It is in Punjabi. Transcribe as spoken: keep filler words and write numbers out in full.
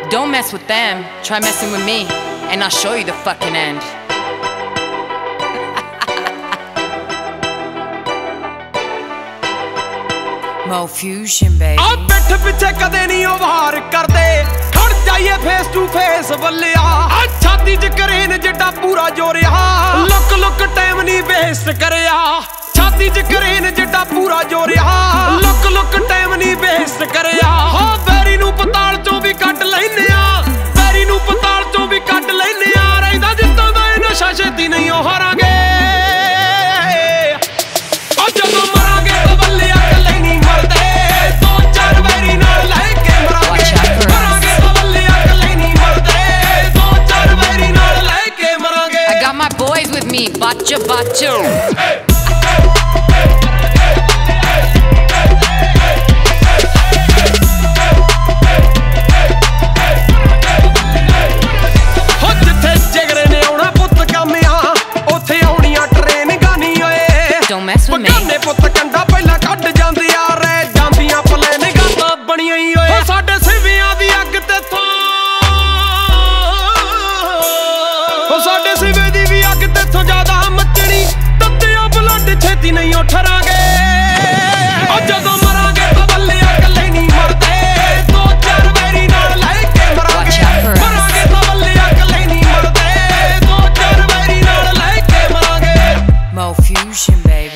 Don't mess with them, try messing with me, and I'll show you the fucking end. Mo Fusion, baby. ਆ ਪਿੱਠ ਪਿੱਛੇ ਕਦੇ ਨਹੀਂ ਉਹ ਵਾਰ ਕਰਦੇ, ਖੜ ਜਾਈਏ ਫੇਸ ਟੂ ਫੇਸ ਬੱਲਿਆ। ਆ ਛਾਤੀ ਚ ਕਰੇਨ ਜਿੱਡਾ ਪੂਰਾ ਜੋਰਿਆ, ਲੁੱਕ ਲੁੱਕ ਟਾਈਮ ਨਹੀਂ ਵੇਸਟ ਕਰਿਆ। ਛਾਤੀ ਚ ਕਰੇਨ ਜਿੱਡਾ ਪੂਰਾ ਜੋਰਿਆ, ਲੁੱਕ ਲੁੱਕ ਟਾਈਮ ਨਹੀਂ ਵੇਸਟ ਕਰਿਆ। ਹੋ ਬੈਰੀ ਨੂੰ ਪਤਾਲ ਚੋਂ ਵੀ ਕੱਢ ਲੈਨੇ ਆ, ਬੈਰੀ ਨੂੰ ਪਤਾਲ ਚੋਂ ਵੀ ਕੱਢ ਲੈਨੇ ਆ। ਰਹਿੰਦਾ ਜਿੱਤਾਂ ਦਾ ਇਹ ਨਸ਼ਾ ਛੇਤੀ ਨਹੀਂ ਉਹ ਹਾਰਾਂਗੇ। ਉਹ ਜਦੋਂ ਮਰਾਂਗੇ ਤਾਂ ਬੱਲਿਆ ਕੱਲੇ ਨਹੀਂ ਮਰਦੇ, ਦੋ ਚਾਰ ਵੈਰੀ ਨਾਲ ਲੈ ਕੇ ਮਰਾਂਗੇ। ਮਰਾਂਗੇ ਤਾਂ ਬੱਲਿਆ ਕੱਲੇ ਨਹੀਂ ਮਰਦੇ, ਦੋ ਚਾਰ ਵੈਰੀ ਨਾਲ ਲੈ ਕੇ ਮਰਾਂਗੇ। I got my boys with me, bacha bacha. Don't mess with me. ਬਗਾਨੇ ਪੁੱਤ ਕੰਡਾ ਪਹਿਲਾਂ ਕੱਢ ਜਾਂਦੇ ਆ, ਰਹਿ ਜਾਂਦੀਆਂ ਪਲੈਨ ਗਾਤਾਂ ਬਣੀਆਂ ਹੀ ਓਏ। ਸਾਡੇ ਸਿਵਿਆਂ ਦੀ ਅੱਗ ਤੇਥੋਂ, ਉਹ ਸਾਡੇ ਸਿਵੇ ਦੀ ਵੀ ਅੱਗ ਤੇਥੋਂ ਜ਼ਿਆਦਾ ਮੱਚਣੀ। ਤੱਤਿਆਂ ਬਲੱਡ ਛੇਤੀ ਨਹੀਂ ਉਠਰਾਂਗੇ। ਉਹ ਜਦੋਂ ਮਰਾਂਗੇ ਤਾਂ ਬੱਲਿਆ ਕੱਲੇ ਨਹੀਂ ਮਰਦੇ, ਦੋ ਚਾਰ ਵੈਰੀ ਨਾਲ ਲੈ ਕੇ ਮਰਾਂਗੇ। ਮਰਾਂਗੇ ਤਾਂ ਬੱਲਿਆ ਕੱਲੇ ਨਹੀਂ ਮਰਦੇ, ਦੋ ਚਾਰ ਵੈਰੀ ਨਾਲ ਲੈ ਕੇ ਮਰਾਂਗੇ। Mo Fusion, baby.